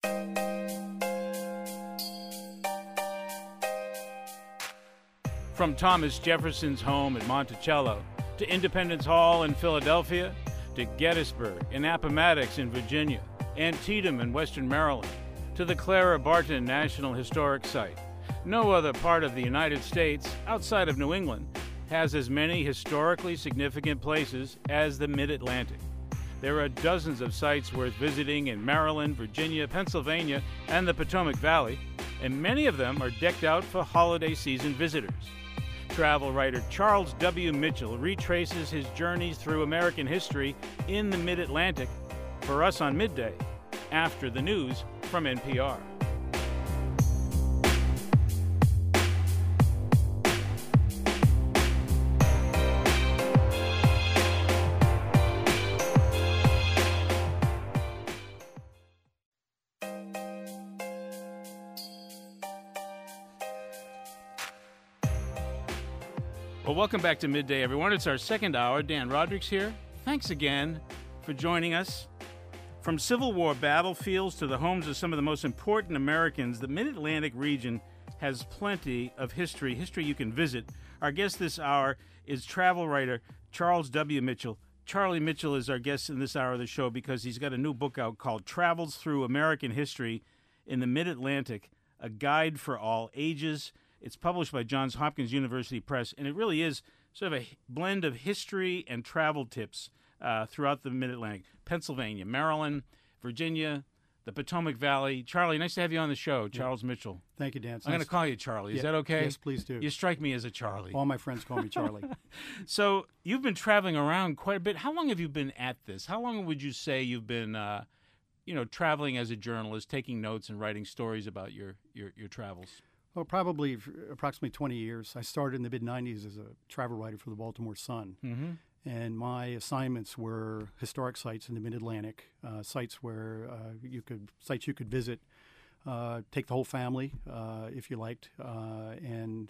From Thomas Jefferson's home at Monticello to Independence Hall in Philadelphia to Gettysburg and Appomattox in Virginia, Antietam in western Maryland to the Clara Barton National Historic Site, no other part of the United States outside of New England has as many historically significant places as the Mid-Atlantic. There are dozens of sites worth visiting in Maryland, Virginia, Pennsylvania, and the Potomac Valley, and many of them are decked out for holiday season visitors. Travel writer Charles W. Mitchell retraces his journeys through American history in the Mid-Atlantic for us on Midday, after the news from NPR. Well, welcome back to Midday, everyone. It's our second hour. Dan Roderick's here. Thanks again for joining us. From Civil War battlefields to the homes of some of the most important Americans, the Mid-Atlantic region has plenty of history you can visit. Our guest this hour is travel writer Charles W. Mitchell. Charlie Mitchell is our guest in this hour of the show because he's got a new book out called Travels Through American History in the Mid-Atlantic, A Guide for All Ages. It's published by Johns Hopkins University Press, and it really is sort of a blend of history and travel tips throughout the Mid-Atlantic. Pennsylvania, Maryland, Virginia, the Potomac Valley. Charlie, nice to have you on the show. Charles Mitchell. Thank you, Dan. I'm going to call you Charlie. Is that okay? Yes, please do. You strike me as a Charlie. All my friends call me Charlie. So you've been traveling around quite a bit. How long have you been at this? How long would you say you've been traveling as a journalist, taking notes and writing stories about your travels? Well, probably approximately 20 years. I started in the mid-'90s as a travel writer for the Baltimore Sun. Mm-hmm. And my assignments were historic sites in the Mid-Atlantic, sites you could visit, take the whole family if you liked, and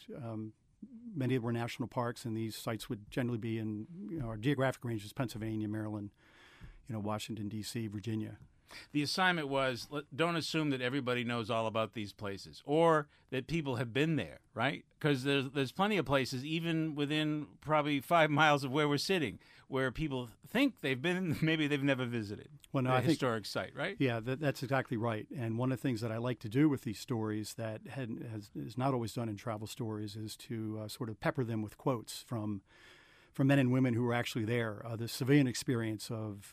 many were national parks, and these sites would generally be in our geographic ranges: Pennsylvania, Maryland, Washington, D.C., Virginia. The assignment was, don't assume that everybody knows all about these places or that people have been there, right? Because there's plenty of places, even within probably 5 miles of where we're sitting, where people think they've been, maybe they've never visited. Well, no, a historic site, right? Yeah, that's exactly right. And one of the things that I like to do with these stories that is not always done in travel stories is to sort of pepper them with quotes from men and women who were actually there. The civilian experience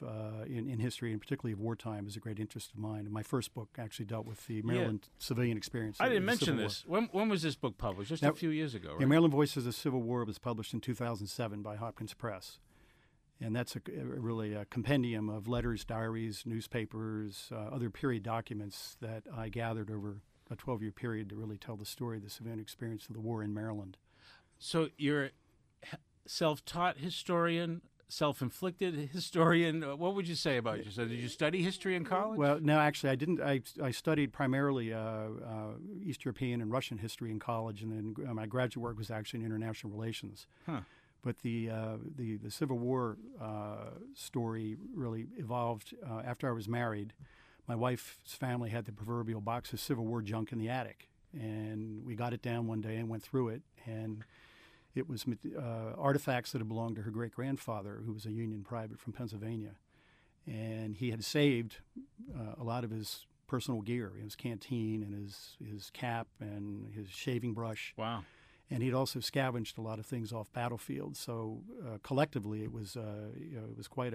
in history, and particularly of wartime, is a great interest of mine. And my first book actually dealt with the Maryland civilian experience. I didn't mention this. When was this book published? Just a few years ago, right? Yeah, Maryland Voices of the Civil War was published in 2007 by Hopkins Press. And that's really a compendium of letters, diaries, newspapers, other period documents that I gathered over a 12-year period to really tell the story of the civilian experience of the war in Maryland. So you're self-taught historian, self-inflicted historian. What would you say about yourself? Did you study history in college? Well, no, actually, I didn't. I studied primarily East European and Russian history in college, and then my graduate work was actually in international relations. Huh. But the Civil War story really evolved after I was married. My wife's family had the proverbial box of Civil War junk in the attic, and we got it down one day and went through it, and it was artifacts that had belonged to her great-grandfather, who was a Union private from Pennsylvania. And he had saved a lot of his personal gear, his canteen and his cap and his shaving brush. Wow. And he'd also scavenged a lot of things off battlefields. So collectively, it was quite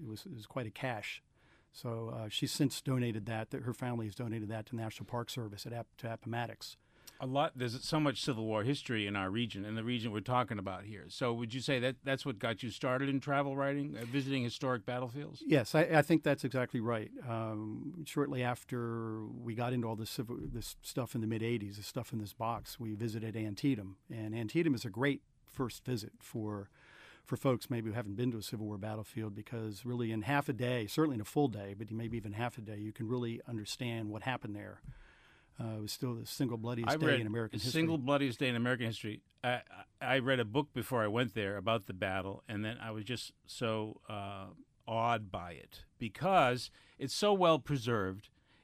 a cache. So she's since donated that her family has donated that to National Park Service to Appomattox. There's so much Civil War history in our region, in the region we're talking about here. So would you say that that's what got you started in travel writing, visiting historic battlefields? Yes, I think that's exactly right. Shortly after we got into all this stuff in the mid-'80s, the stuff in this box, we visited Antietam. And Antietam is a great first visit for folks maybe who haven't been to a Civil War battlefield, because really in half a day, certainly in a full day, but maybe even half a day, you can really understand what happened there. It was still the single bloodiest day in American history. Single bloodiest day in American history. I read a book before I went there about the battle, and then I was just so awed by it because it's so well preserved.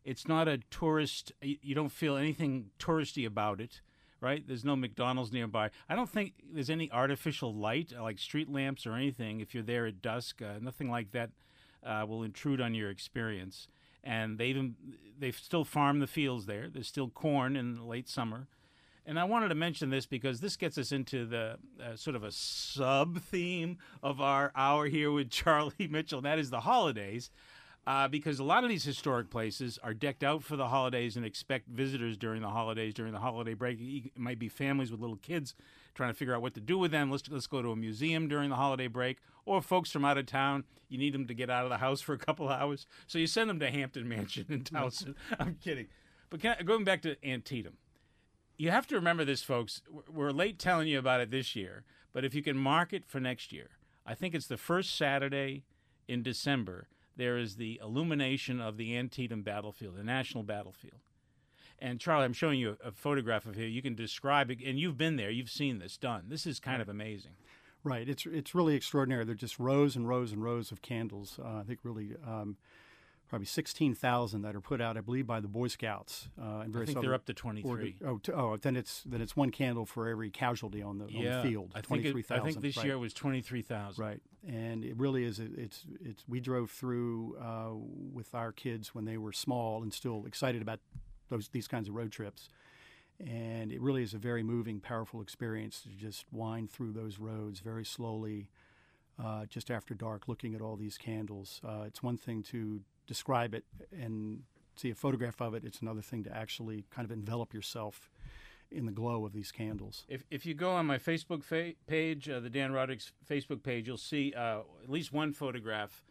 It's not a tourist. You don't feel anything touristy about it, right? There's no McDonald's nearby. I don't think there's any artificial light, like street lamps or anything. If you're there at dusk, nothing like that will intrude on your experience. And they've still farmed the fields there. There's still corn in the late summer. And I wanted to mention this because this gets us into the sort of a sub-theme of our hour here with Charlie Mitchell, and that is the holidays. Because a lot of these historic places are decked out for the holidays and expect visitors during the holidays, during the holiday break. It might be families with little kids trying to figure out what to do with them. Let's go to a museum during the holiday break. Or folks from out of town, you need them to get out of the house for a couple of hours. So you send them to Hampton Mansion in Towson. I'm kidding. But going back to Antietam, you have to remember this, folks. We're late telling you about it this year, but if you can mark it for next year, I think it's the first Saturday in December, there is the illumination of the Antietam battlefield, the national battlefield. And Charlie, I'm showing you a photograph of here. You can describe it, and you've been there. You've seen this done. This is kind of amazing. Right. It's really extraordinary. They're just rows and rows and rows of candles. I think really probably 16,000 that are put out, I believe, by the Boy Scouts. And I think they're up to 23. Then it's one candle for every casualty on the field. I think this year it was 23,000. Right, and it really is. It's we drove through with our kids when they were small and still excited about these kinds of road trips. And it really is a very moving, powerful experience to just wind through those roads very slowly, just after dark, looking at all these candles. It's one thing to describe it and see a photograph of it. It's another thing to actually kind of envelop yourself in the glow of these candles. If you go on my Facebook page, the Dan Roderick's Facebook page, you'll see at least one photograph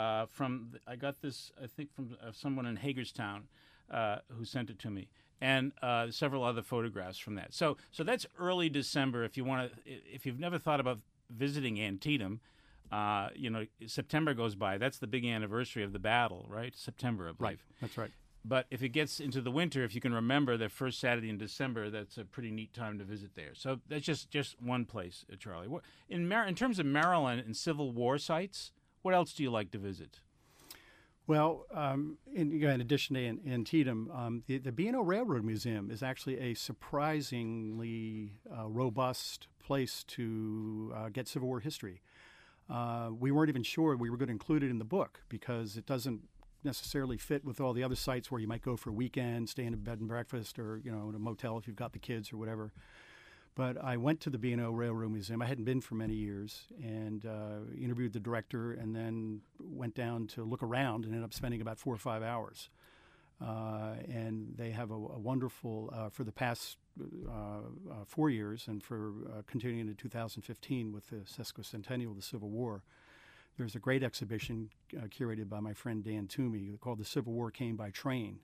I got this, I think, from someone in Hagerstown who sent it to me. And several other photographs from that. So that's early December. If you've never thought about visiting Antietam, September goes by. That's the big anniversary of the battle, right? September, I believe. Right. That's right. But if it gets into the winter, if you can remember the first Saturday in December, that's a pretty neat time to visit there. So that's just one place, Charlie. In terms of Maryland and Civil War sites, what else do you like to visit? Well, in addition to Antietam, the B&O Railroad Museum is actually a surprisingly robust place to get Civil War history. We weren't even sure we were going to include it in the book because it doesn't necessarily fit with all the other sites where you might go for a weekend, stay in a bed and breakfast, or in a motel if you've got the kids or whatever. But I went to the B&O Railroad Museum. I hadn't been for many years, and interviewed the director, and then went down to look around and ended up spending about 4 or 5 hours. And they have a wonderful, for the past 4 years, and for continuing into 2015 with the sesquicentennial of the Civil War, there's a great exhibition curated by my friend Dan Toomey called The Civil War Came by Train.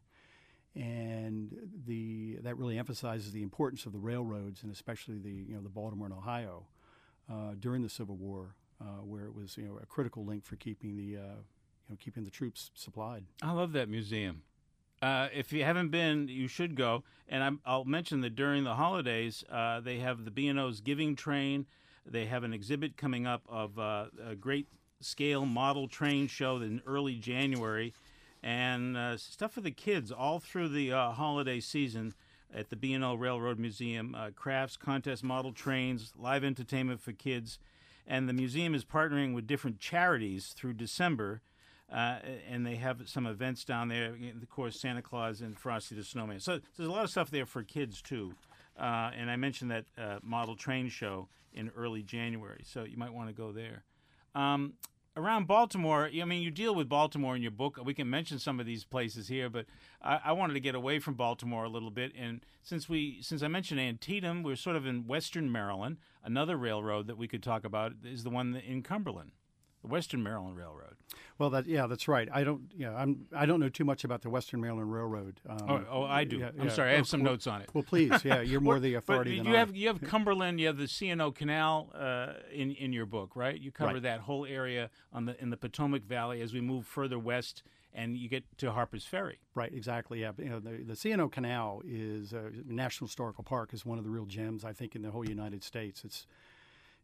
And that really emphasizes the importance of the railroads, and especially the Baltimore and Ohio during the Civil War, where it was a critical link for keeping the troops supplied. I love that museum. If you haven't been, you should go. And I'll mention that during the holidays, they have the B&O's Giving Train. They have an exhibit coming up of a great scale model train show in early January. And stuff for the kids all through the holiday season at the B&O Railroad Museum. Crafts, contests, model trains, live entertainment for kids. And the museum is partnering with different charities through December. And they have some events down there. Of course, Santa Claus and Frosty the Snowman. So there's a lot of stuff there for kids, too. And I mentioned that model train show in early January. So you might want to go there. Around Baltimore, you deal with Baltimore in your book. We can mention some of these places here, but I wanted to get away from Baltimore a little bit. And since I mentioned Antietam, we're sort of in western Maryland. Another railroad that we could talk about is the one in Cumberland, the Western Maryland Railroad. Well, that's right. I don't know too much about the Western Maryland Railroad. I do. I'm sorry, I have some notes on it. Well, please, you're more the authority than I. You have Cumberland, you have the C&O Canal in your book, right? You cover that whole area in the Potomac Valley as we move further west, and you get to Harper's Ferry. Right, exactly. Yeah, the C&O Canal is National Historical Park is one of the real gems, I think, in the whole United States.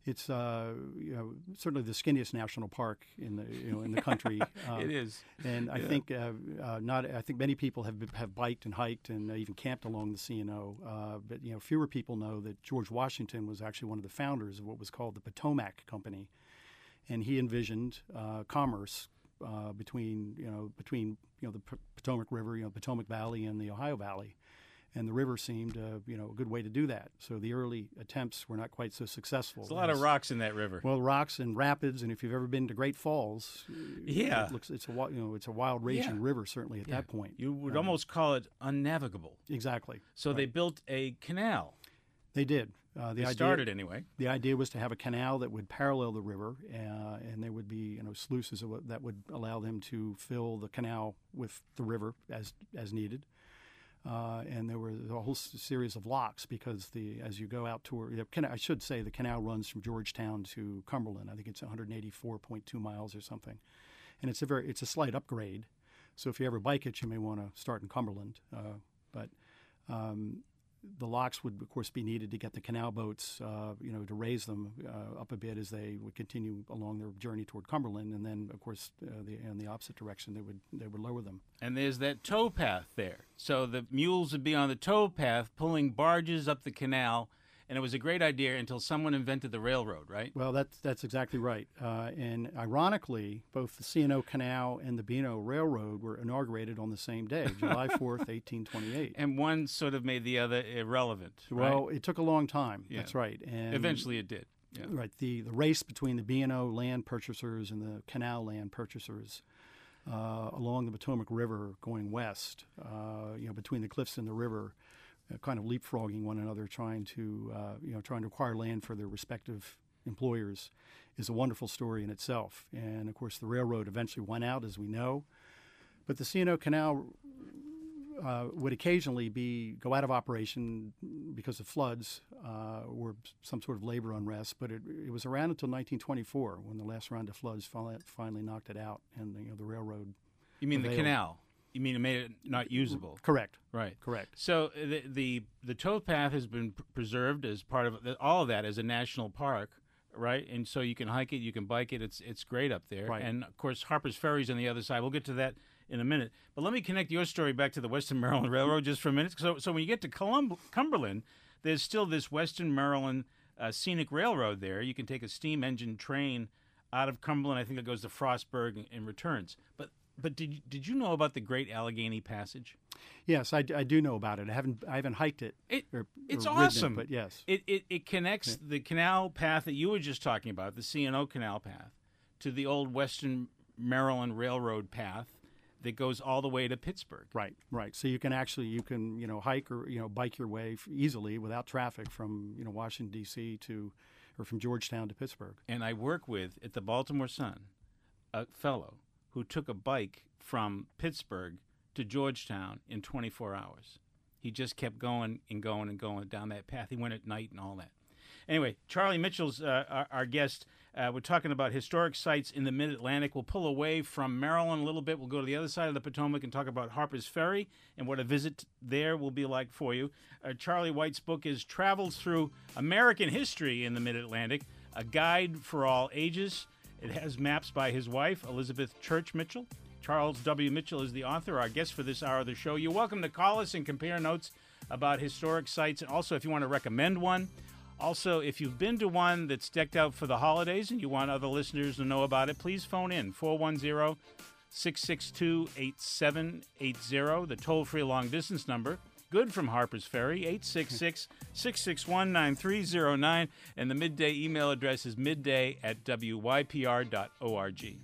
It's certainly the skinniest national park in the country. It is, and I think I think many people have biked and hiked and even camped along the C&O. But fewer people know that George Washington was actually one of the founders of what was called the Potomac Company, and he envisioned commerce between the Potomac River, Potomac Valley, and the Ohio Valley. And the river seemed, a good way to do that. So the early attempts were not quite so successful. There's a lot of rocks in that river. Well, rocks and rapids, and if you've ever been to Great Falls, it's a wild raging river certainly at that point. You would almost call it unnavigable. Exactly. So they built a canal. They did. They started anyway. The idea was to have a canal that would parallel the river, and there would be sluices that would allow them to fill the canal with the river as needed. And there were a whole series of locks because as you go out toward, I should say the canal runs from Georgetown to Cumberland. I think it's 184.2 miles or something, and it's a slight upgrade. So if you ever bike it, you may want to start in Cumberland. But the locks would, of course, be needed to get the canal boats, to raise them up a bit as they would continue along their journey toward Cumberland, and then, of course, in the opposite direction, they would lower them. And there's that tow path there, so the mules would be on the tow path pulling barges up the canal. And it was a great idea until someone invented the railroad, right? Well, that's exactly right. And ironically, both the C&O Canal and the Beano Railroad were inaugurated on the same day, July 4th, 1828. And one sort of made the other irrelevant, Well, it took a long time. Yeah. That's right. And eventually it did. Yeah. Right. The race between the Beano land purchasers and the canal land purchasers along the Potomac River going west, between the cliffs and the river, kind of leapfrogging one another, trying to acquire land for their respective employers, is a wonderful story in itself. And of course, the railroad eventually won out, as we know. But the C&O Canal would occasionally go out of operation because of floods or some sort of labor unrest. But it was around until 1924 when the last round of floods finally knocked it out, and the railroad. You mean the canal? You mean it made it not usable? Correct. Right. Correct. So the tow path has been preserved as part of all of that as a national park, right? And so you can hike it, you can bike it. It's great up there. Right. And of course, Harper's Ferry's on the other side. We'll get to that in a minute. But let me connect your story back to the Western Maryland Railroad just for a minute. So when you get to Cumberland, there's still this Western Maryland scenic railroad there. You can take a steam engine train out of Cumberland. I think it goes to Frostburg and returns. But did you know about the Great Allegheny Passage? Yes, I do know about it. I haven't hiked it. It's awesome. But yes, it connects the canal path that you were just talking about, the C&O Canal path, to the old Western Maryland Railroad path that goes all the way to Pittsburgh. Right. So you can hike or bike your way easily without traffic from Washington D.C. or from Georgetown to Pittsburgh. And I work with at the Baltimore Sun a fellow who took a bike from Pittsburgh to Georgetown in 24 hours. He just kept going and going and going down that path. He went at night and all that. Anyway, Charlie Mitchell's our guest. We're talking about historic sites in the Mid-Atlantic. We'll pull away from Maryland a little bit. We'll go to the other side of the Potomac and talk about Harper's Ferry and what a visit there will be like for you. Charlie White's book is Travels Through American History in the Mid-Atlantic, a guide for all ages. It has maps by his wife, Elizabeth Church Mitchell. Charles W. Mitchell is the author, our guest for this hour of the show. You're welcome to call us and compare notes about historic sites, and also if you want to recommend one. Also, if you've been to one that's decked out for the holidays and you want other listeners to know about it, please phone in, 410-662-8780, the toll-free long-distance number. Good from Harper's Ferry, 866-661-9309, and the Midday email address is midday@wypr.org.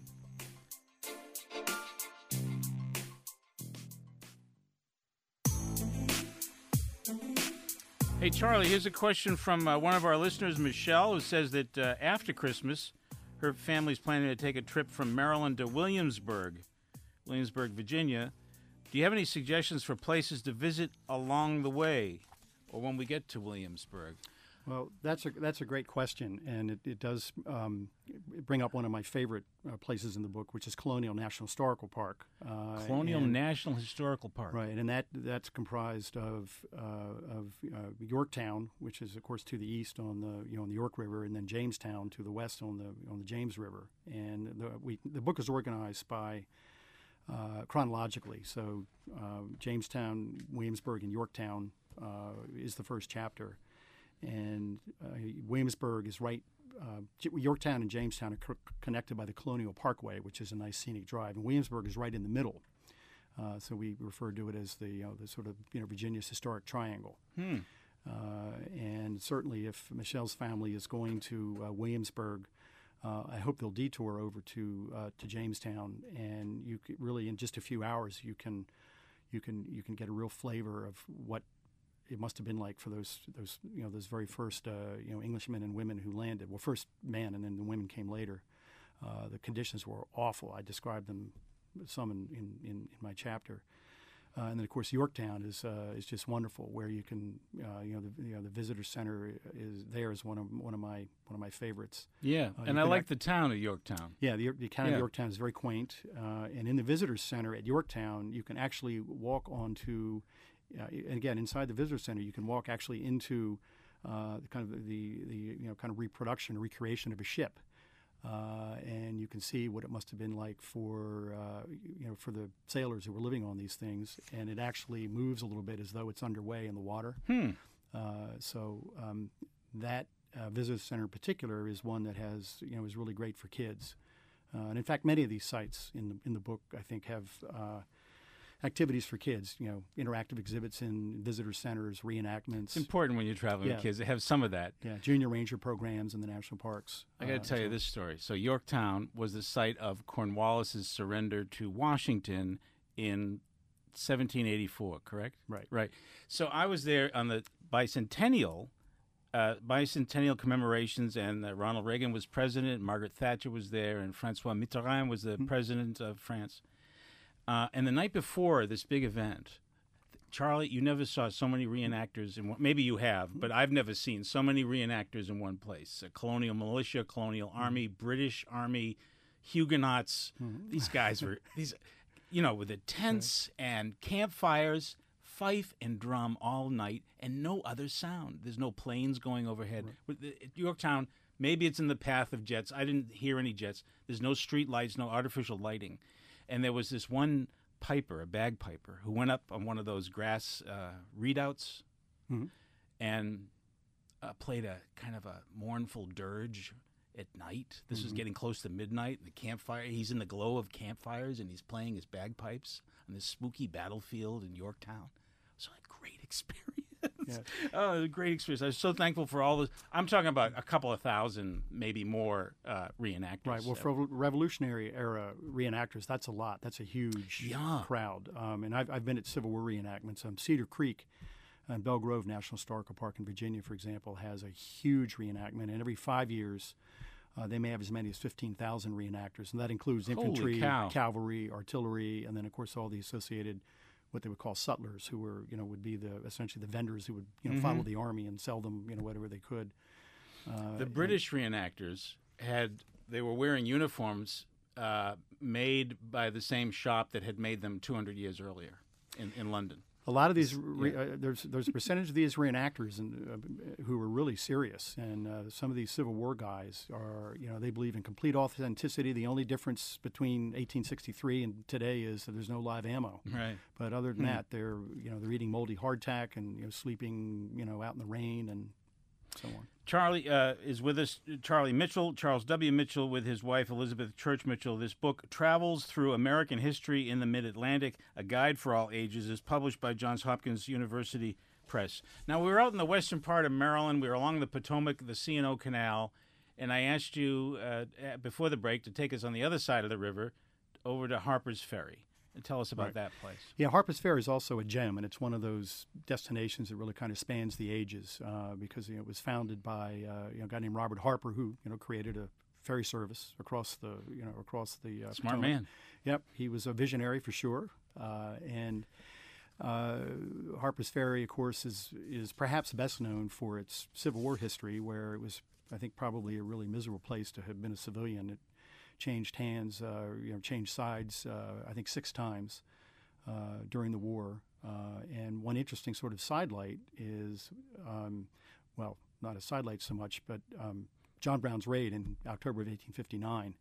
Hey, Charlie, here's a question from one of our listeners, Michelle, who says that after Christmas, her family's planning to take a trip from Maryland to Williamsburg, Virginia. Do you have any suggestions for places to visit along the way or when we get to Williamsburg? Well, that's a great question, and it does bring up one of my favorite places in the book, which is Colonial National Historical Park. Colonial National Historical Park, right? And that's comprised of Yorktown, which is of course to the east on the York River, and then Jamestown to the west on the James River. And the book is organized by chronologically. So Jamestown, Williamsburg, and Yorktown is the first chapter. And Williamsburg is right. Yorktown and Jamestown are connected by the Colonial Parkway, which is a nice scenic drive. And Williamsburg is right in the middle. So we refer to it as the sort of Virginia's historic triangle. And certainly, if Michelle's family is going to Williamsburg, I hope they'll detour over to Jamestown, and you could really, in just a few hours, you can get a real flavor of what it must have been like for those very first Englishmen and women who landed. Well, first men, and then the women came later. The conditions were awful. I described them some in my chapter. And then, of course, Yorktown is just wonderful, where you can the visitor center is one of my favorites. Yeah, and I like the town of Yorktown. Yeah, the town of Yorktown is very quaint, and in the visitor center at Yorktown, you can actually walk onto. And again, inside the visitor center, you can walk actually into the reproduction, recreation of a ship, and you can see what it must have been like for the sailors who were living on these things. And it actually moves a little bit as though it's underway in the water. That visitor center in particular is one that is really great for kids. And in fact, many of these sites in the book, I think, have activities for kids, interactive exhibits in visitor centers, reenactments. It's important when you're traveling with kids to have some of that. Yeah, junior ranger programs in the national parks. I got to tell you this story. So Yorktown was the site of Cornwallis's surrender to Washington in 1784, correct? Right. Right. So I was there on the bicentennial commemorations, and Ronald Reagan was president, Margaret Thatcher was there, and Francois Mitterrand was the president of France. And the night before this big event, Charlie, you never saw so many reenactors in one. Maybe you have, but I've never seen so many reenactors in one place. Colonial militia, colonial army, British army, Huguenots. These guys were with the tents and campfires, fife and drum all night, and no other sound. There's no planes going overhead. Right. At Yorktown, maybe it's in the path of jets. I didn't hear any jets. There's no street lights, no artificial lighting. And there was this one piper, a bagpiper, who went up on one of those grass readouts and played a kind of a mournful dirge at night. This was getting close to midnight, and the campfire. He's in the glow of campfires, and he's playing his bagpipes on this spooky battlefield in Yorktown. So a great experience. Yeah. Oh, a great experience. I was so thankful for all this. I'm talking about a couple of thousand, maybe more reenactors. Right. Well, for Revolutionary era reenactors, that's a lot. That's a huge crowd. And I've been at Civil War reenactments. Cedar Creek and Belle Grove National Historical Park in Virginia, for example, has a huge reenactment. And every 5 years, they may have as many as 15,000 reenactors. And that includes infantry, cavalry, artillery, and then, of course, all the associated what they would call sutlers, who were, would be essentially the vendors who would, follow the army and sell them, whatever they could. The British reenactors they were wearing uniforms made by the same shop that had made them 200 years earlier in London. A lot of these, there's a percentage of these reenactors who are really serious, and some of these Civil War guys are, they believe in complete authenticity. The only difference between 1863 and today is that there's no live ammo. Right. But other than that, they're eating moldy hardtack and sleeping out in the rain and so on. Charlie is with us. Charlie Mitchell, Charles W. Mitchell, with his wife Elizabeth Church Mitchell. This book, Travels Through American History in the Mid-Atlantic, A Guide for All Ages, is published by Johns Hopkins University Press. Now, we were out in the western part of Maryland. We were along the Potomac, the C&O Canal, and I asked you before the break to take us on the other side of the river over to Harper's Ferry. And tell us about that place. Yeah, Harper's Ferry is also a gem, and it's one of those destinations that really kind of spans the ages because it was founded by a guy named Robert Harper, who created a ferry service across the smart Potomac. Man. Yep, he was a visionary for sure, and Harper's Ferry, of course, is perhaps best known for its Civil War history, where it was, I think, probably a really miserable place to have been a civilian. It changed hands, changed sides, I think 6 times during the war. And one interesting sort of sidelight is, well, not a sidelight so much, but John Brown's raid in October of 1859.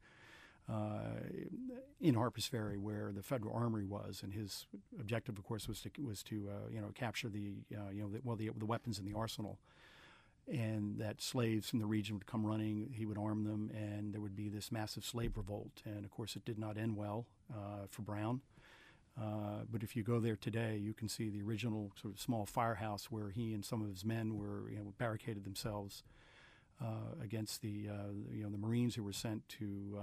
In Harper's Ferry, where the Federal Armory was, and his objective, of course, was to capture the weapons in the arsenal, and that slaves from the region would come running. He would arm them, and there would be this massive slave revolt. And of course, it did not end well for Brown. But if you go there today, you can see the original sort of small firehouse where he and some of his men were barricaded themselves against the Marines who were sent to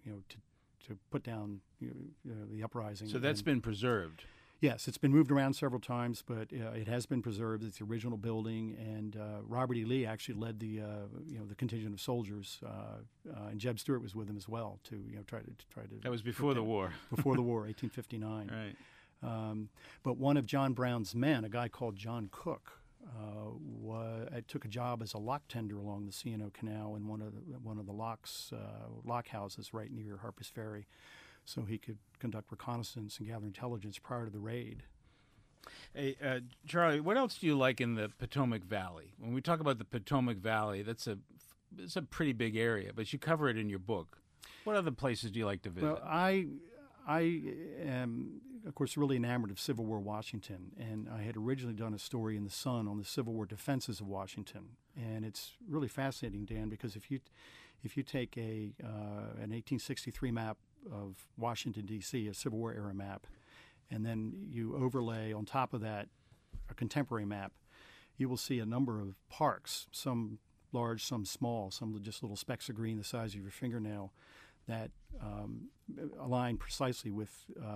put down the uprising. So that's been preserved. Yes, it's been moved around several times, but it has been preserved. It's the original building, and Robert E. Lee actually led the contingent of soldiers, and Jeb Stuart was with him as well to try to. That was before the war. Before the war, 1859. Right. But one of John Brown's men, a guy called John Cook, took a job as a lock tender along the C&O Canal in one of the lock houses right near Harper's Ferry, so he could conduct reconnaissance and gather intelligence prior to the raid. Hey, Charlie, what else do you like in the Potomac Valley? When we talk about the Potomac Valley, it's a pretty big area, but you cover it in your book. What other places do you like to visit? Well, I am, of course, really enamored of Civil War Washington, and I had originally done a story in the Sun on the Civil War defenses of Washington, and it's really fascinating, Dan, because if you take an 1863 map of Washington, D.C., a Civil War era map, and then you overlay on top of that a contemporary map, you will see a number of parks, some large, some small, some just little specks of green the size of your fingernail, that align precisely with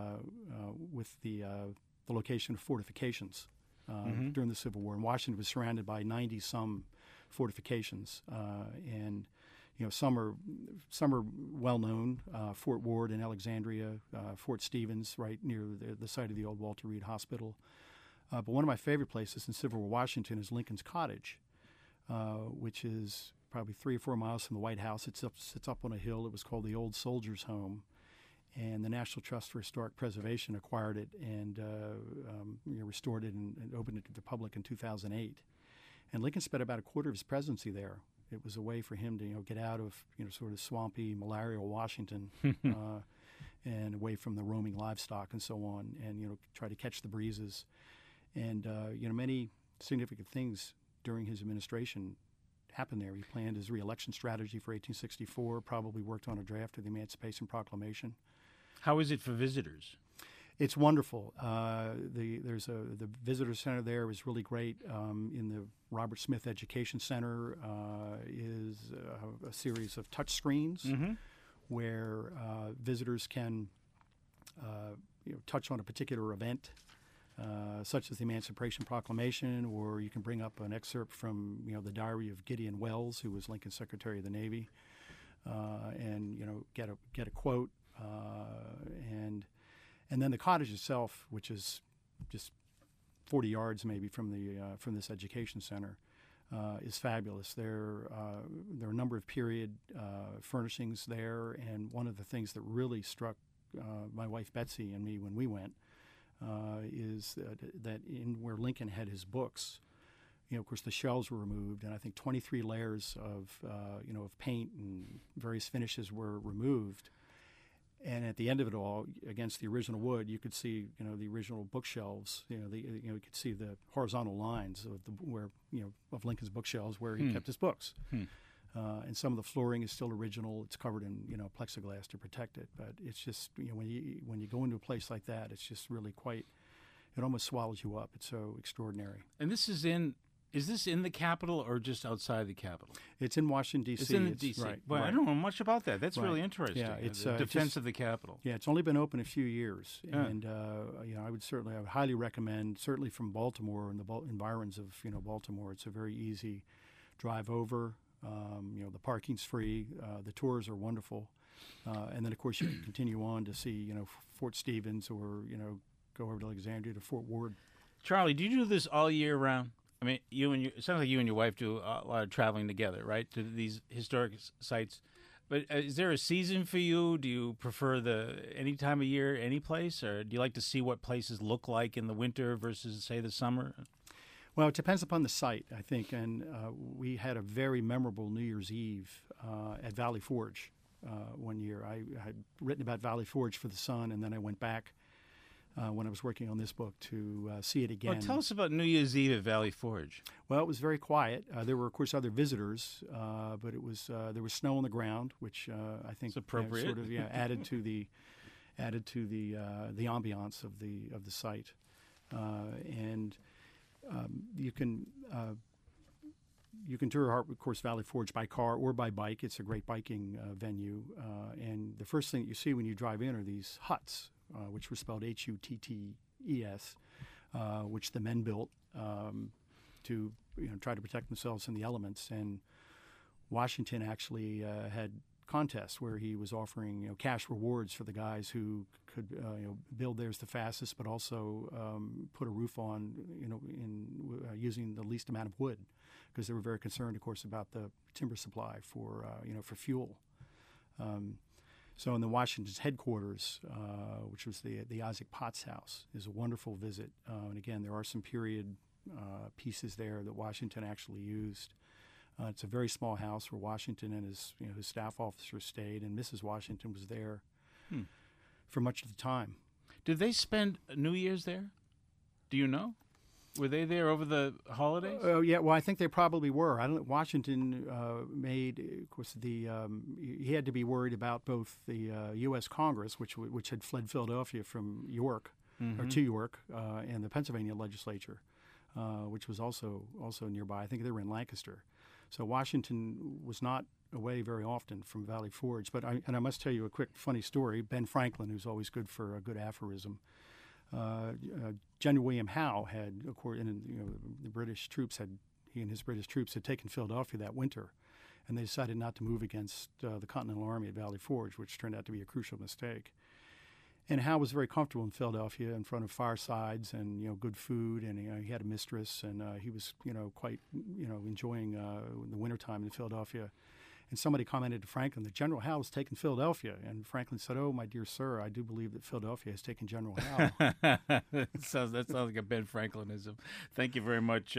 the location of fortifications during the Civil War. And Washington was surrounded by 90-some fortifications, and some are well known. Fort Ward in Alexandria, Fort Stevens right near the site of the old Walter Reed Hospital. But one of my favorite places in Civil War Washington is Lincoln's Cottage, which is probably 3 or 4 miles from the White House. It sits up on a hill. It was called the Old Soldiers' Home, and the National Trust for Historic Preservation acquired it and restored it and opened it to the public in 2008. And Lincoln spent about a quarter of his presidency there. It was a way for him to get out of sort of swampy, malarial Washington and away from the roaming livestock and so on, and try to catch the breezes. And many significant things during his administration happened there. He planned his re-election strategy for 1864, probably worked on a draft of the Emancipation Proclamation. How is it for visitors? It's wonderful. The visitor center there is really great. In the Robert Smith Education Center is a series of touch screens where visitors can touch on a particular event, such as the Emancipation Proclamation, or you can bring up an excerpt from the diary of Gideon Welles, who was Lincoln's Secretary of the Navy, and get a quote, and then the cottage itself, which is just 40 yards maybe from this education center, is fabulous. There are a number of period furnishings there, and one of the things that really struck my wife Betsy and me when we went is that in where Lincoln had his books, of course the shelves were removed, and I think 23 layers of paint and various finishes were removed. And at the end of it all, against the original wood, you could see, the original bookshelves. You could see the horizontal lines of Lincoln's bookshelves where he kept his books. And some of the flooring is still original. It's covered in plexiglass to protect it. But it's just when you go into a place like that, it's just really quite. It almost swallows you up. It's so extraordinary. And this is in. Is this in the Capitol or just outside the Capitol? It's in Washington, D.C. It's in D.C. Right. Well, right. I don't know much about that. That's right. really interesting. Yeah, it's the defense of the Capitol. Yeah, it's only been open a few years, Yeah. and I would highly recommend. Certainly from Baltimore and the environs of Baltimore, it's a very easy drive over. The parking's free. The tours are wonderful, and then of course you can continue on to see Fort Stevens or go over to Alexandria to Fort Ward. Charlie, do you do this all year round? I mean, it sounds like you and your wife do a lot of traveling together, right, to these historic sites. But is there a season for you? Do you prefer any time of year, any place, or do you like to see what places look like in the winter versus, say, the summer? Well, it depends upon the site, I think. And we had a very memorable New Year's Eve at Valley Forge one year. I had written about Valley Forge for The Sun, and then I went back when I was working on this book to see it again. Well, tell us about New Year's Eve at Valley Forge. Well, it was very quiet. There were, of course, other visitors, but it was there was snow on the ground, which I think it's appropriate. Sort of added to the ambiance of the site, and you can tour, of course, Valley Forge by car or by bike. It's a great biking venue, and the first thing that you see when you drive in are these huts, which were spelled Huttes, which the men built to try to protect themselves from the elements. And Washington actually had contests where he was offering cash rewards for the guys who could build theirs the fastest, but also put a roof on using the least amount of wood, because they were very concerned, of course, about the timber supply for fuel. So in the Washington's headquarters, which was the Isaac Potts House, is a wonderful visit. And again, there are some period pieces there that Washington actually used. It's a very small house where Washington and his staff officers stayed, and Mrs. Washington was there for much of the time. Did they spend New Year's there? Do you know? Were they there over the holidays? Oh, yeah. Well, I think they probably were. I don't know. Washington made, of course, he had to be worried about both the U.S. Congress, which had fled Philadelphia from York, or to York, and the Pennsylvania legislature, which was also nearby. I think they were in Lancaster. So Washington was not away very often from Valley Forge. But I must tell you a quick funny story. Ben Franklin, who's always good for a good aphorism. General William Howe had, of course, the British troops he and his British troops had taken Philadelphia that winter, and they decided not to move against the Continental Army at Valley Forge, which turned out to be a crucial mistake. And Howe was very comfortable in Philadelphia, in front of firesides and good food, and he had a mistress, and he was quite enjoying the wintertime in Philadelphia. And somebody commented to Franklin that General Howe has taken Philadelphia. And Franklin said, "Oh, my dear sir, I do believe that Philadelphia has taken General Howe." That sounds like a Ben Franklinism. Thank you very much.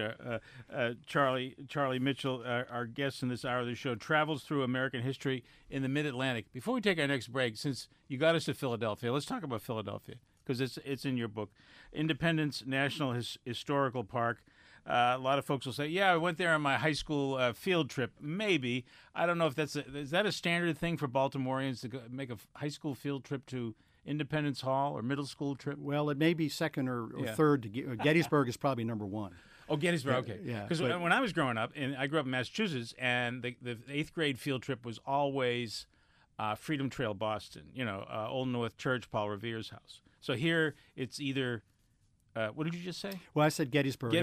Charlie Mitchell, our guest in this hour of the show, travels through American history in the Mid-Atlantic. Before we take our next break, since you got us to Philadelphia, let's talk about Philadelphia, because it's in your book. Independence National Historical Park. A lot of folks will say, "Yeah, I went there on my high school field trip." Maybe. I don't know if is that a standard thing for Baltimoreans to make a high school field trip to Independence Hall, or middle school trip? Well, it may be second or third. Gettysburg is probably number one. Oh, Gettysburg, okay. Yeah. Because when I was growing up, and I grew up in Massachusetts, and the 8th grade field trip was always Freedom Trail, Boston, Old North Church, Paul Revere's house. So here it's either... what did you just say? Well, I said Gettysburg.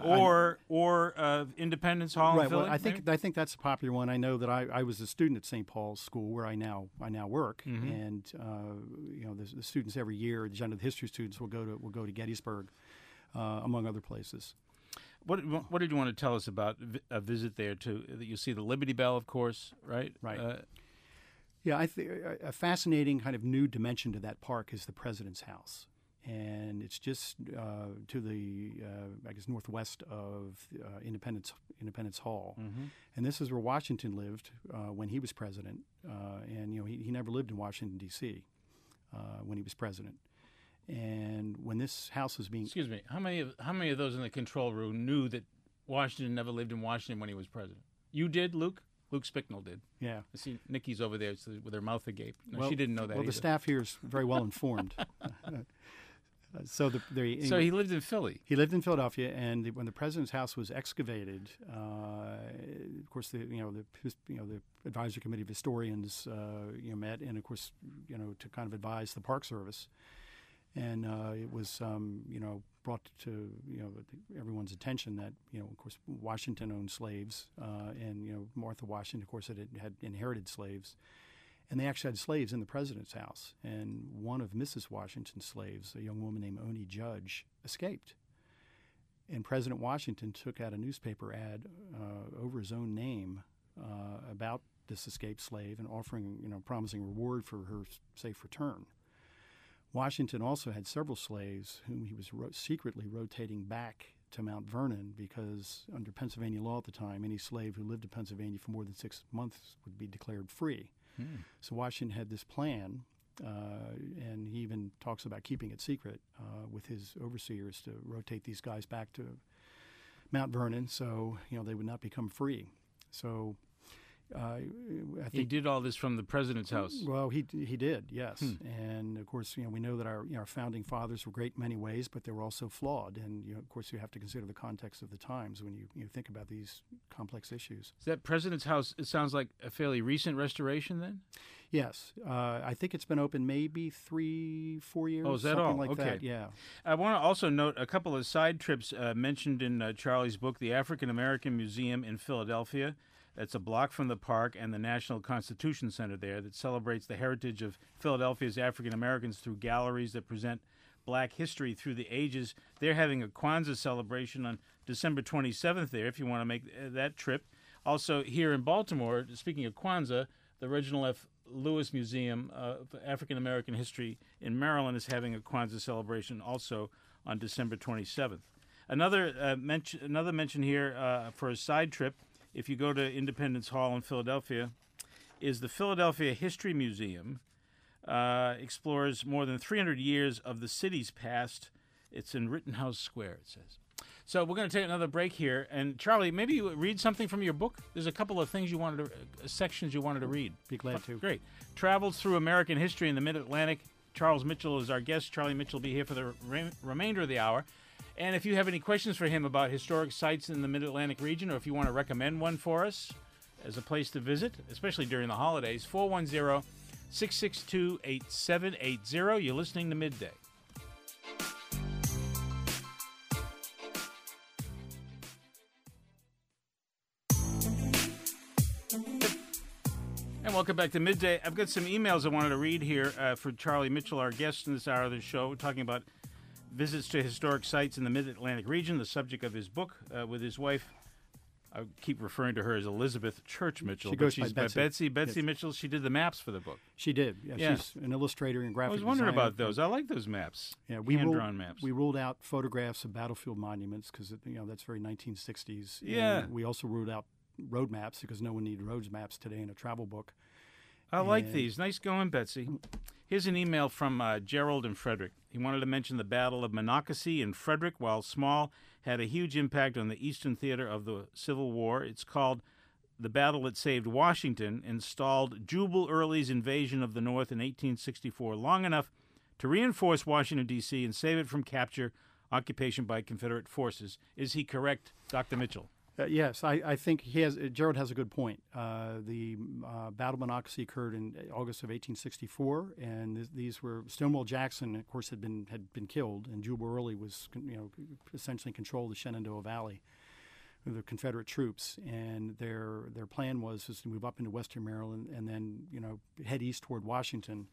Or Independence Hall. Right. In Philly, well, I think that's a popular one. I know that I was a student at St. Paul's School, where I now work, and the students every year, the general history students will go to Gettysburg, among other places. What did you want to tell us about a visit there? That you see the Liberty Bell, of course, right? Right. Yeah, I think a fascinating kind of new dimension to that park is the President's House. And it's just to the, northwest of Independence Hall. Mm-hmm. And this is where Washington lived when he was president. And he never lived in Washington, D.C. When he was president. And when this house was being... Excuse me, how many of those in the control room knew that Washington never lived in Washington when he was president? You did, Luke? Luke Spicknell did. Yeah. I see Nikki's over there with her mouth agape. No, she didn't know that either. The staff here is very well informed. So he lived in Philly. He lived in Philadelphia, and when the president's house was excavated, of course the advisory committee of historians met, and of course to kind of advise the Park Service, and it was brought to everyone's attention that of course Washington owned slaves, and Martha Washington, of course, had inherited slaves. And they actually had slaves in the president's house. And one of Mrs. Washington's slaves, a young woman named Oni Judge, escaped. And President Washington took out a newspaper ad over his own name about this escaped slave and offering, promising reward for her safe return. Washington also had several slaves whom he was secretly rotating back to Mount Vernon because under Pennsylvania law at the time, any slave who lived in Pennsylvania for more than 6 months would be declared free. So Washington had this plan, and he even talks about keeping it secret with his overseers to rotate these guys back to Mount Vernon so they would not become free. So I think he did all this from the president's house. Well, he did, yes. And of course, we know that our founding fathers were great in many ways, but they were also flawed. And of course, you have to consider the context of the times when you think about these complex issues. Is that president's house? It sounds like a fairly recent restoration, then. Yes, I think it's been open maybe 3-4 years. Oh, is that something all? like Okay. that, yeah. I want to also note a couple of side trips mentioned in Charlie's book: the African American Museum in Philadelphia. That's a block from the park, and the National Constitution Center there that celebrates the heritage of Philadelphia's African Americans through galleries that present black history through the ages. They're having a Kwanzaa celebration on December 27th there, if you want to make that trip. Also, here in Baltimore, speaking of Kwanzaa, the Reginald F. Lewis Museum of African American History in Maryland is having a Kwanzaa celebration also on December 27th. Another mention here for a side trip, if you go to Independence Hall in Philadelphia, is the Philadelphia History Museum. Explores more than 300 years of the city's past. It's in Rittenhouse Square, it says. So we're going to take another break here. And Charlie, maybe you read something from your book? There's a couple of things sections you wanted to read. Be glad to. Great. Travels through American history in the Mid-Atlantic. Charles Mitchell is our guest. Charlie Mitchell will be here for the remainder of the hour. And if you have any questions for him about historic sites in the Mid-Atlantic region, or if you want to recommend one for us as a place to visit, especially during the holidays, 410-662-8780. You're listening to Midday. And welcome back to Midday. I've got some emails I wanted to read here for Charlie Mitchell, our guest in this hour of the show, talking about visits to historic sites in the Mid-Atlantic region, the subject of his book with his wife. I keep referring to her as Elizabeth Church Mitchell. She goes she's by Betsy. Betsy Mitchell. She did the maps for the book. She did. Yeah. She's an illustrator and graphic designer. I was wondering about those. I like those maps. Yeah, hand-drawn maps. We ruled out photographs of battlefield monuments because that's very 1960s. Yeah. And we also ruled out road maps because no one needed road maps today in a travel book. I like these. Nice going, Betsy. Here's an email from Gerald in Frederick. He wanted to mention the Battle of Monocacy in Frederick, while small, had a huge impact on the Eastern Theater of the Civil War. It's called the battle that saved Washington, installed Jubal Early's invasion of the North in 1864 long enough to reinforce Washington, D.C. and save it from capture, occupation by Confederate forces. Is he correct, Dr. Mitchell? Yes, I think Gerald has a good point. The Battle of Monocacy occurred in August of 1864, and these were Stonewall Jackson, of course, had been killed, and Jubal Early was essentially controlled the Shenandoah Valley with the Confederate troops, and their plan was to move up into Western Maryland and then head east toward Washington.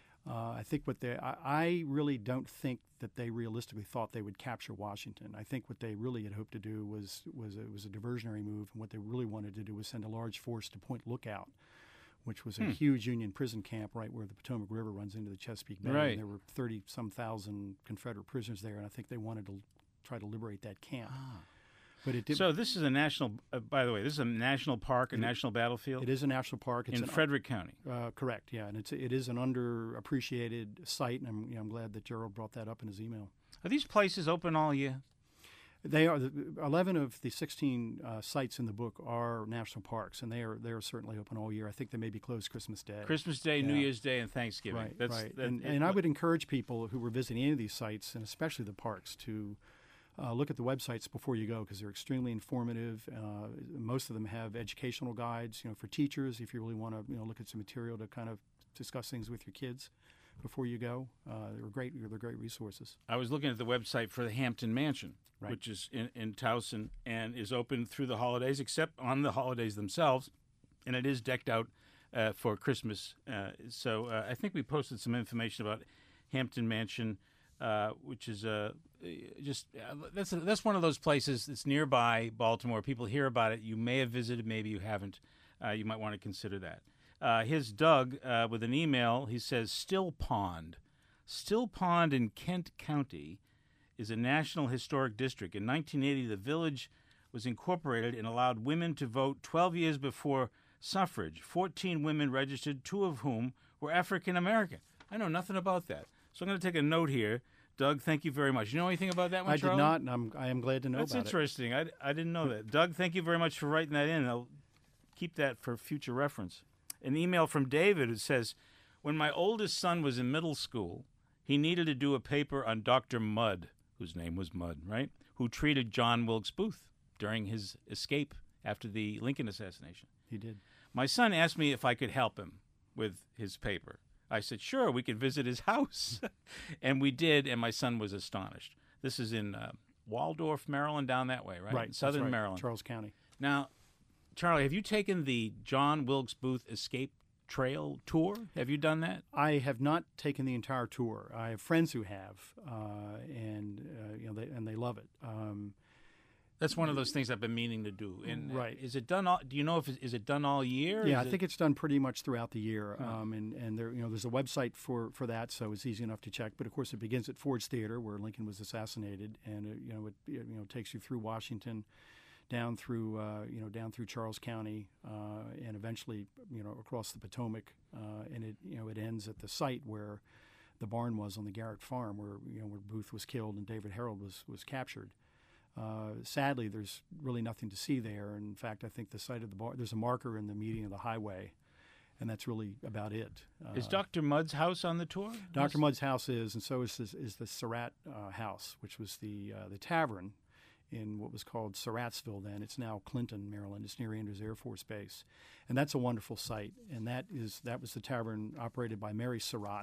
I think I really don't think that they realistically thought they would capture Washington. I think what they really had hoped to do was a diversionary move, and what they really wanted to do was send a large force to Point Lookout, which was a huge Union prison camp right where the Potomac River runs into the Chesapeake Bay. Right. And there were 30-some thousand Confederate prisoners there, and I think they wanted to try to liberate that camp. But it didn't. So this is a national, by the way, this is a national park, a national battlefield? It is a national park. It's in Frederick County. Correct, yeah. And it is an underappreciated site, and I'm glad that Gerald brought that up in his email. Are these places open all year? They are. 11 of the 16 sites in the book are national parks, and they are certainly open all year. I think they may be closed Christmas Day. Christmas Day, New Year's Day, and Thanksgiving. Right, right. And I would encourage people who were visiting any of these sites, and especially the parks, to look at the websites before you go because they're extremely informative. Most of them have educational guides, for teachers if you really want to, look at some material to kind of discuss things with your kids before you go. They're great resources. I was looking at the website for the Hampton Mansion, right, which is in Towson and is open through the holidays, except on the holidays themselves, and it is decked out for Christmas. So I think we posted some information about Hampton Mansion, which is that's one of those places that's nearby Baltimore. People hear about it. You may have visited, maybe you haven't. You might want to consider that. Here's Doug with an email. He says, Still Pond. Still Pond in Kent County is a National Historic District. In 1980, the village was incorporated and allowed women to vote 12 years before suffrage. 14 women registered, 2 of whom were African American. I know nothing about that. So I'm going to take a note here. Doug, thank you very much. You know anything about that one, Charlie? I did not, and I am glad to know about it. That's interesting. I didn't know that. Doug, thank you very much for writing that in. I'll keep that for future reference. An email from David. It says, when my oldest son was in middle school, he needed to do a paper on Dr. Mudd, whose name was Mudd, right, who treated John Wilkes Booth during his escape after the Lincoln assassination. He did. My son asked me if I could help him with his paper. I said, sure, we could visit his house. And we did, and my son was astonished. This is in Waldorf, Maryland, down that way, right? Right. In southern right. Maryland. Charles County. Now, Charlie, have you taken the John Wilkes Booth Escape Trail tour? Have you done that? I have not taken the entire tour. I have friends who have, and they love it. That's one of those things I've been meaning to do. And right. Is it done? Do you know if is it done all year? Yeah, I think it's done pretty much throughout the year. And there, there's a website for that, so it's easy enough to check. But of course, it begins at Ford's Theater, where Lincoln was assassinated, and it takes you through Washington, down through Charles County, and eventually across the Potomac, and it ends at the site where the barn was on the Garrett Farm, where Booth was killed and David Harold was captured. Sadly, there's really nothing to see there. In fact, I think the site of the barn, there's a marker in the median of the highway, and that's really about it. Is Dr. Mudd's house on the tour? Dr. Mudd's house is, and so is the Surratt House, which was the tavern in what was called Surrattsville then. It's now Clinton, Maryland. It's near Andrews Air Force Base. And that's a wonderful site. And that was the tavern operated by Mary Surratt,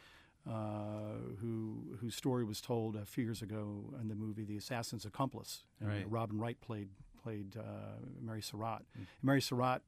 whose story was told a few years ago in the movie The Assassin's Accomplice. Right. Robin Wright played Mary Surratt. Mary Surratt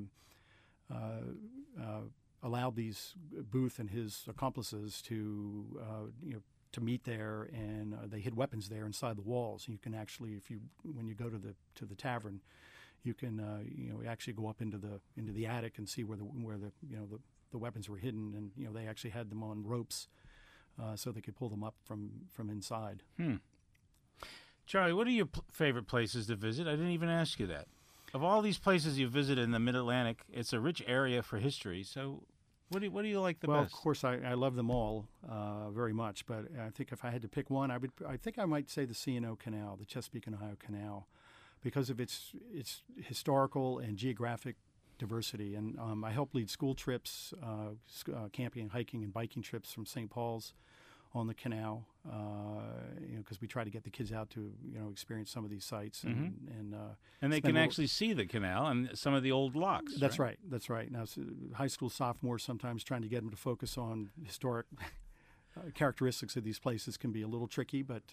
allowed these Booth and his accomplices to meet there, and they hid weapons there inside the walls. And you can actually, when you go to the tavern, you can actually go up into the attic and see where the weapons were hidden, and they actually had them on ropes so they could pull them up from inside. Charlie, what are your favorite places to visit? I didn't even ask you that. Of all these places you visited in the Mid-Atlantic, it's a rich area for history. So what do you like the best? Well, of course, I love them all very much, but I think if I had to pick one, I think I might say the C&O Canal, the Chesapeake and Ohio Canal, because of its historical and geographic diversity. And I help lead school trips, camping and hiking and biking trips from St. Paul's on the canal, because we try to get the kids out to experience some of these sites, and they can actually see the canal and some of the old locks. That's right. That's right. Now, high school sophomores sometimes trying to get them to focus on historic characteristics of these places can be a little tricky, but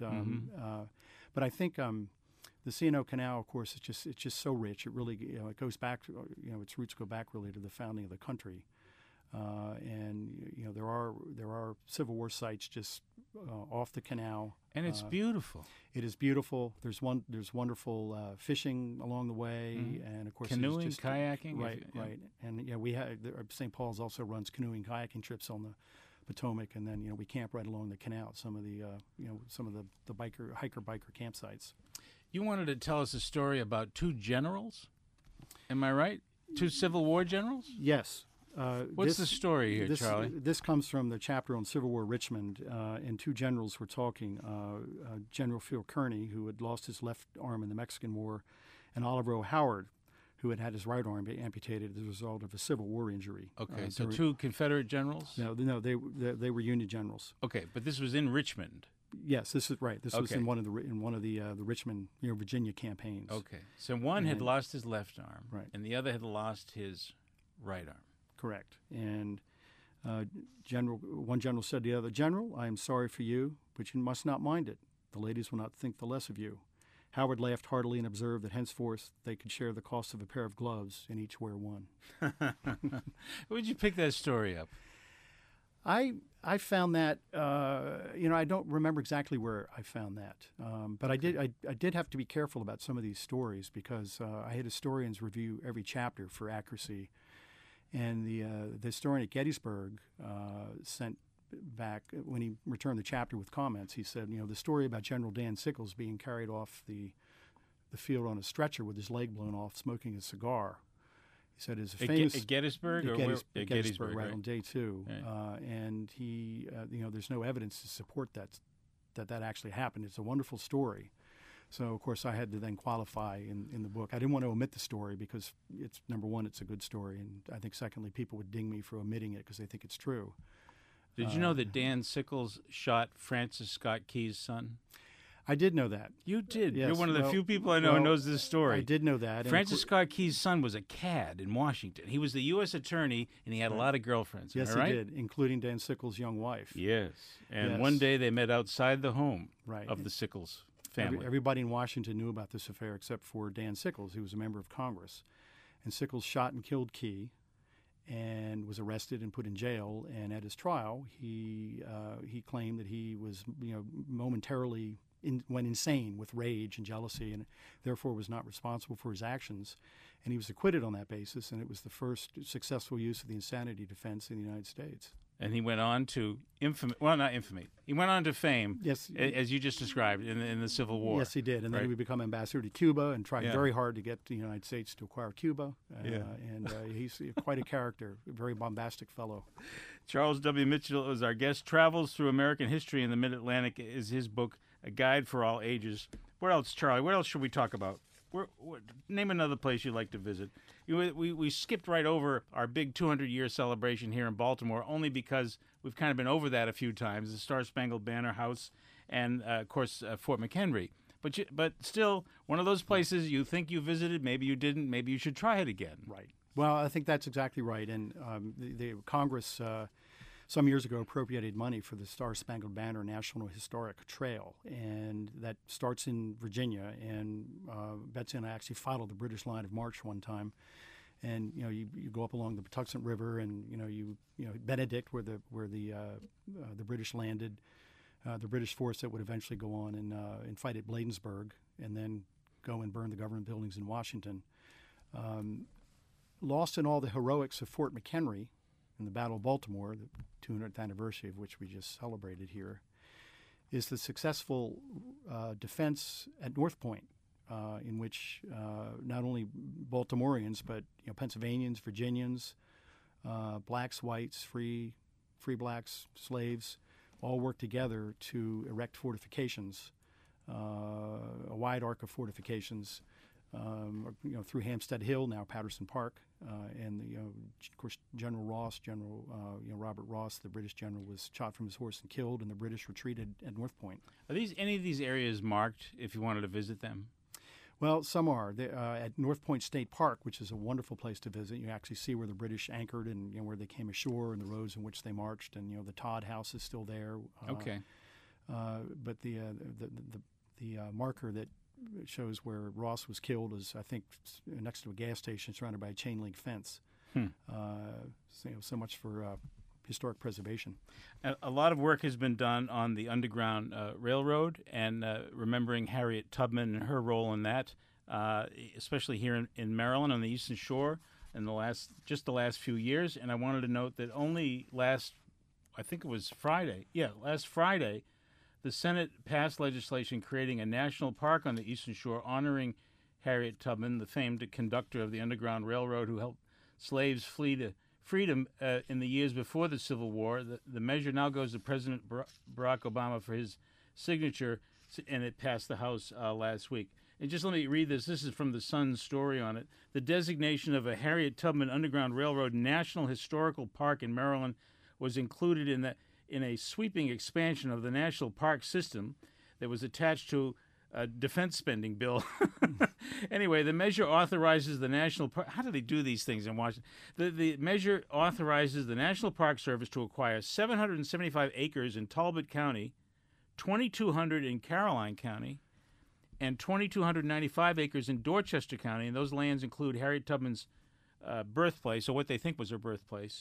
I think the C&O Canal, of course, it's just so rich. It really it goes back, its roots go back really to the founding of the country. And there are Civil War sites just off the canal, and it's beautiful. It is beautiful. There's wonderful fishing along the way, and of course canoeing, kayaking. Right. And we have St. Paul's also runs canoeing, kayaking trips on the Potomac, and then we camp right along the canal. Some of the hiker-biker campsites. You wanted to tell us a story about 2 generals. Am I right? 2 Civil War generals? Yes. What's the story here, Charlie? This comes from the chapter on Civil War Richmond, and 2 generals were talking. General Phil Kearny, who had lost his left arm in the Mexican War, and Oliver O. Howard, who had his right arm amputated as a result of a Civil War injury. Okay, so 2 Confederate generals? No, they were Union generals. Okay, but this was in Richmond. Yes, this is right. This was in one of the Richmond, Virginia campaigns. Okay, so one had lost his left arm, right, and the other had lost his right arm. Correct. And one general said to the other, "General, I am sorry for you, but you must not mind it. The ladies will not think the less of you." Howard laughed heartily and observed that henceforth they could share the cost of a pair of gloves and each wear one. Where'd you pick that story up? I found that I don't remember exactly where I found that, but I did have to be careful about some of these stories because I had historians review every chapter for accuracy, and the historian at Gettysburg sent back when he returned the chapter with comments. He said, the story about General Dan Sickles being carried off the field on a stretcher with his leg blown off, smoking a cigar. He said is a famous at Gettysburg at Gettysburg, right on day 2, right. And he, there's no evidence to support that actually happened. It's a wonderful story. So of course I had to then qualify in the book. I didn't want to omit the story because it's number one, it's a good story, and I think secondly, people would ding me for omitting it because they think it's true. Did you know that Dan Sickles shot Francis Scott Key's son? I did know that. You did. Yes. You're one of the few people I know who knows this story. I did know that. Francis Scott Key's son was a cad in Washington. He was the U.S. attorney, and he had a lot of girlfriends. Yes, right? he did, including Dan Sickles' young wife. Yes. And yes. One day they met outside the home right. of the Sickles family. Everybody in Washington knew about this affair except for Dan Sickles, who was a member of Congress. And Sickles shot and killed Key and was arrested and put in jail. And at his trial, he claimed that he was momentarily went insane with rage and jealousy, and therefore was not responsible for his actions. And he was acquitted on that basis, and it was the first successful use of the insanity defense in the United States. And he went on to not infamy. He went on to fame, yes, as you just described, in the Civil War. Yes, he did. And right? then he would become ambassador to Cuba and tried very hard to get the United States to acquire Cuba. And he's quite a character, a very bombastic fellow. Charles W. Mitchell is our guest. Travels Through American History in the Mid-Atlantic is his book, A Guide for All Ages. What else, Charlie? What else should we talk about? Name another place you'd like to visit. We skipped right over our big 200-year celebration here in Baltimore only because we've kind of been over that a few times, the Star-Spangled Banner House and, of course, Fort McHenry. But still, one of those places you think you visited, maybe you didn't, maybe you should try it again. Right. Well, I think that's exactly right. And the Congress some years ago appropriated money for the Star-Spangled Banner National Historic Trail, and that starts in Virginia. And Betsy and I actually followed the British line of march one time, and you go up along the Patuxent River, and Benedict, where the British landed, the British force that would eventually go on and fight at Bladensburg, and then go and burn the government buildings in Washington. Lost in all the heroics of Fort McHenry in the Battle of Baltimore, the 200th anniversary of which we just celebrated here, is the successful defense at North Point, in which not only Baltimoreans but Pennsylvanians, Virginians, blacks, whites, free blacks, slaves, all worked together to erect fortifications, a wide arc of fortifications. Through Hampstead Hill, now Patterson Park, and of course General Robert Ross, the British general, was shot from his horse and killed, and the British retreated at North Point. Are any of these areas marked if you wanted to visit them? Well, some are. At North Point State Park, which is a wonderful place to visit, you actually see where the British anchored and where they came ashore and the roads in which they marched, and the Todd House is still there. Okay. But the marker that shows where Ross was killed is, I think, next to a gas station surrounded by a chain link fence. So much for historic preservation. A lot of work has been done on the Underground Railroad and remembering Harriet Tubman and her role in that, especially here in Maryland on the Eastern Shore in the last few years. And I wanted to note that only last Friday, the Senate passed legislation creating a national park on the Eastern Shore honoring Harriet Tubman, the famed conductor of the Underground Railroad who helped slaves flee to freedom in the years before the Civil War. The measure now goes to President Barack Obama for his signature, and it passed the House last week. And just let me read this. This is from the Sun's story on it. The designation of a Harriet Tubman Underground Railroad National Historical Park in Maryland was included in a sweeping expansion of the national park system that was attached to a defense spending bill. Anyway, the measure authorizes the National Park. How do they do these things in Washington? The measure authorizes the National Park Service to acquire 775 acres in Talbot County, 2,200 in Caroline County, and 2,295 acres in Dorchester County. And those lands include Harriet Tubman's birthplace, or what they think was her birthplace,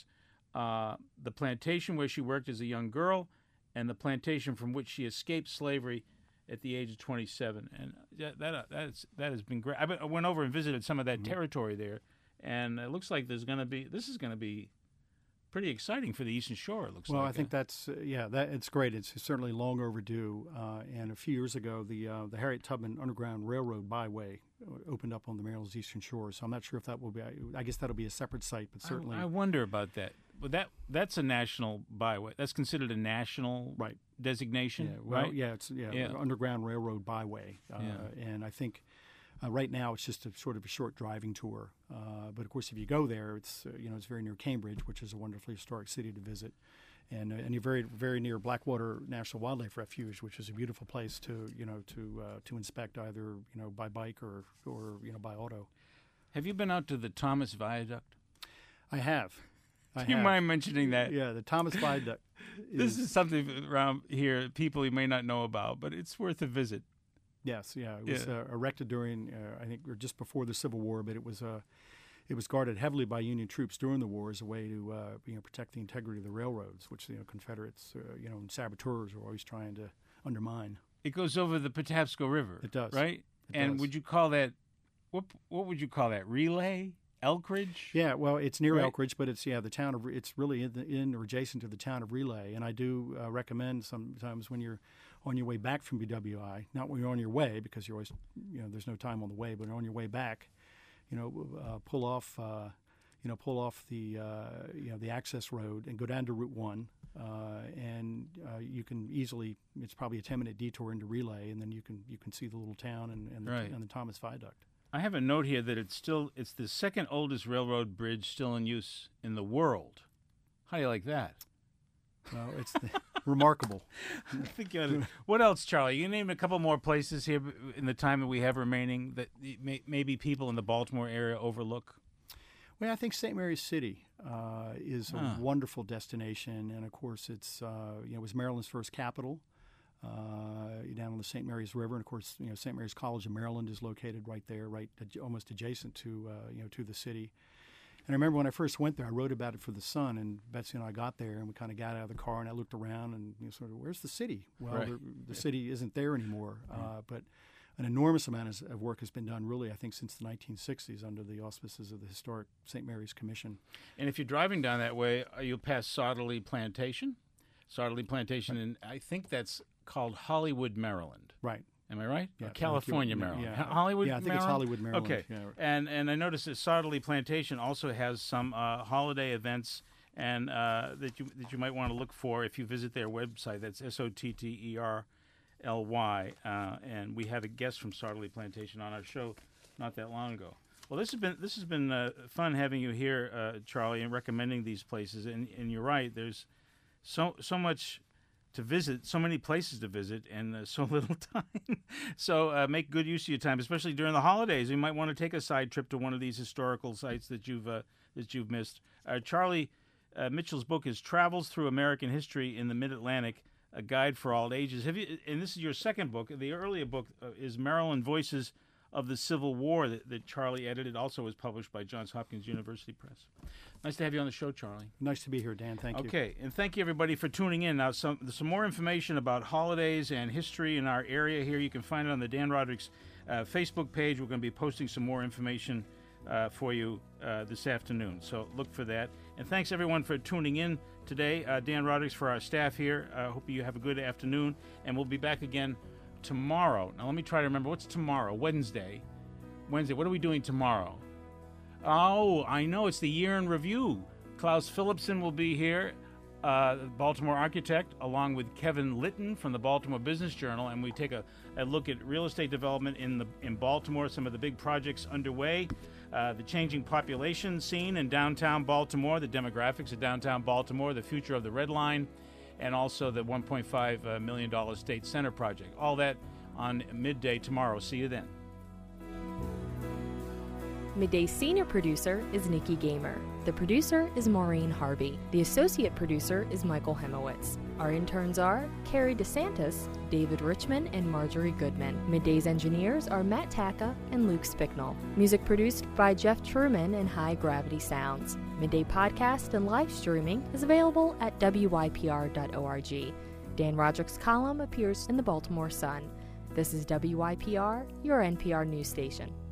the plantation where she worked as a young girl, and the plantation from which she escaped slavery at the age of 27. And that has been great. I went over and visited some of that territory there, and it looks like this is going to be pretty exciting for the Eastern Shore. It looks like. Well, I think that's it's great. It's certainly long overdue. And a few years ago, the Harriet Tubman Underground Railroad Byway opened up on the Maryland's Eastern Shore. So I'm not sure if that will be. I guess that'll be a separate site, but certainly. I wonder about that. But that's a national byway. That's considered a national designation, yeah, well, right? Yeah, it's Underground Railroad Byway, and I think right now it's just a sort of a short driving tour. But of course, if you go there, it's it's very near Cambridge, which is a wonderfully historic city to visit, and you're very very near Blackwater National Wildlife Refuge, which is a beautiful place to inspect either by bike or by auto. Have you been out to the Thomas Viaduct? I have. Do you mind mentioning that? Yeah, the Thomas Viaduct. This is something around here people you may not know about, but it's worth a visit. Yes, yeah, it was erected during I think or just before the Civil War, but it was guarded heavily by Union troops during the war as a way to protect the integrity of the railroads, which the Confederates and saboteurs were always trying to undermine. It goes over the Patapsco River. It does, right? It does. Would you call that what would you call that? Relay? Elkridge? Yeah, well, it's near Elkridge, but it's the town of. It's really in or adjacent to the town of Relay, and I do recommend sometimes when you're on your way back from BWI, not when you're on your way because you're always there's no time on the way, but on your way back, pull off the access road and go down to Route 1, and you can easily. It's probably a 10-minute detour into Relay, and then you can see the little town and the Thomas Viaduct. I have a note here that it's the second oldest railroad bridge still in use in the world. How do you like that? Well, it's remarkable. I think what else, Charlie? You name a couple more places here in the time that we have remaining that maybe people in the Baltimore area overlook. Well, I think St. Mary's City is a wonderful destination, and of course, it was Maryland's first capital. Down on the St. Mary's River, and of course, St. Mary's College of Maryland is located right there, almost adjacent to the city. And I remember when I first went there, I wrote about it for the Sun, and Betsy and I got there, and we kind of got out of the car, and I looked around, and sort of, where's the city? Well, the city isn't there anymore, but an enormous amount of work has been done, really, I think, since the 1960s under the auspices of the historic St. Mary's Commission. And if you're driving down that way, you'll pass Sauterley Plantation, and I think that's called Hollywood, Maryland. Right. Am I right? Yeah. California, Maryland. Yeah. Hollywood, Yeah, I think Maryland? it's Hollywood, Maryland. Okay. Yeah. And I noticed that Sauterley Plantation also has some holiday events and that you might want to look for if you visit their website. That's SOTTERLY. And we had a guest from Sauterley Plantation on our show not that long ago. Well, this has been fun having you here, Charlie, and recommending these places. And you're right. There's so much to visit, so many places to visit, and so little time. So make good use of your time, especially during the holidays. You might want to take a side trip to one of these historical sites that you've missed. Charlie Mitchell's book is Travels Through American History in the Mid-Atlantic, A Guide for All Ages. And this is your second book. The earlier book is Maryland Voices of the Civil War that Charlie edited, also was published by Johns Hopkins University Press. Nice to have you on the show, Charlie. Nice to be here, Dan. Thank you. Okay, and thank you, everybody, for tuning in. Now, some more information about holidays and history in our area here. You can find it on the Dan Roderick's Facebook page. We're going to be posting some more information for you this afternoon, so look for that. And thanks, everyone, for tuning in today. Dan Roderick's for our staff here. Hope you have a good afternoon, and we'll be back again tomorrow. Now, let me try to remember. What's tomorrow? Wednesday. What are we doing tomorrow? Oh, I know. It's the year in review. Klaus Philipson will be here, Baltimore architect, along with Kevin Litton from the Baltimore Business Journal, and we take a look at real estate development in Baltimore, some of the big projects underway, the changing population scene in downtown Baltimore, the demographics of downtown Baltimore, the future of the Red Line, and also the $1.5 million State Center project. All that on midday tomorrow. See you then. Midday's senior producer is Nikki Gamer. The producer is Maureen Harvey. The associate producer is Michael Hemowitz. Our interns are Carrie DeSantis, David Richmond, and Marjorie Goodman. Midday's engineers are Matt Taka and Luke Spicknell. Music produced by Jeff Truman and High Gravity Sounds. Midday podcast and live streaming is available at wypr.org. Dan Roderick's column appears in the Baltimore Sun. This is WYPR, your NPR news station.